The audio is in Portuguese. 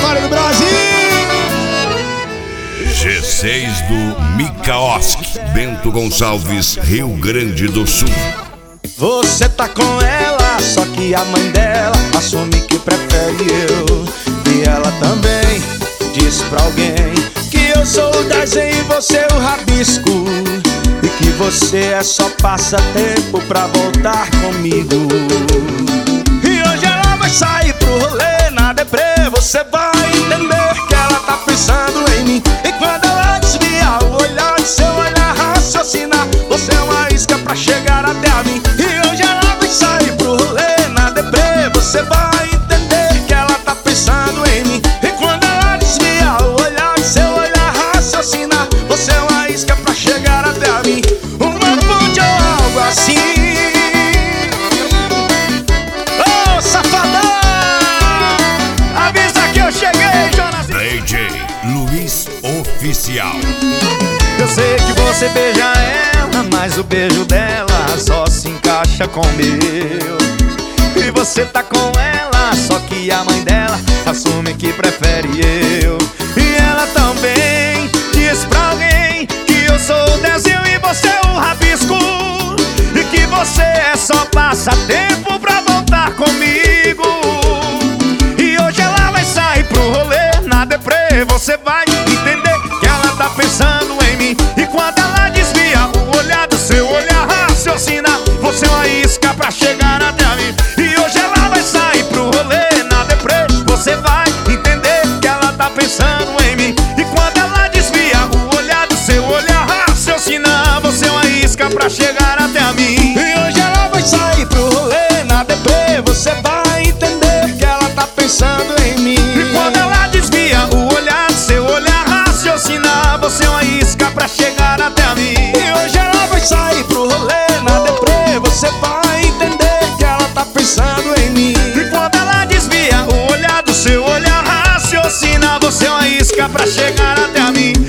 Vitória do Brasil. G6 do Micaoski, Bento Gonçalves, Rio Grande do Sul. Você tá com ela, só que a mãe dela assume que prefere eu. E ela também diz pra alguém que eu sou o desenho e você o rabisco, e que você é só passatempo pra voltar comigo. E hoje ela vai sair pro rolê na deprê. Você vai entender que ela tá pensando em mim. E quando ela desviar o olhar, de seu olhar raciocinar, você é uma isca pra chegar até a mim. E hoje ela vai sair pro rolê na deprê. Você vai entender que ela tá pensando em mim. E quando ela desviar o olhar, de seu olhar raciocinar, você é uma isca pra chegar até a mim. Uma ponte ou algo assim. Ô, safadão, avisa que eu cheguei, Jonas. DJ Luiz Oficial. Eu sei que você beija ela, mas o beijo dela só se encaixa com o meu. E você tá com ela, só que a mãe dela assume que prefere eu. E ela também diz pra alguém que eu sou o desenho e você o rabisco, e que você é só passatempo pra voltar comigo. E hoje ela vai sair pro rolê na deprê. Você vai entender que ela tá pensando em mim. E quando ela desvia o olhar, do seu olhar raciocina, você é uma isca pra chegar até a mim. E hoje ela vai sair pro rolê na deprê. Você vai entender que ela tá pensando em mim. E quando ela desvia o olhar, do seu olhar raciocina, você é uma isca pra chegar até a mim. E hoje ela vai sair pro rolê na deprê. Você vai entender que ela tá pensando em mim. E quando ela desvia o olhar, do seu olhar raciocina, você é uma isca pra chegar até a mim. E hoje ela vai sair pro rolê na deprê. Você vai entender que ela tá pensando em mim. E quando ela desvia o olhar, do seu olhar raciocina, você é uma isca pra chegar até a mim.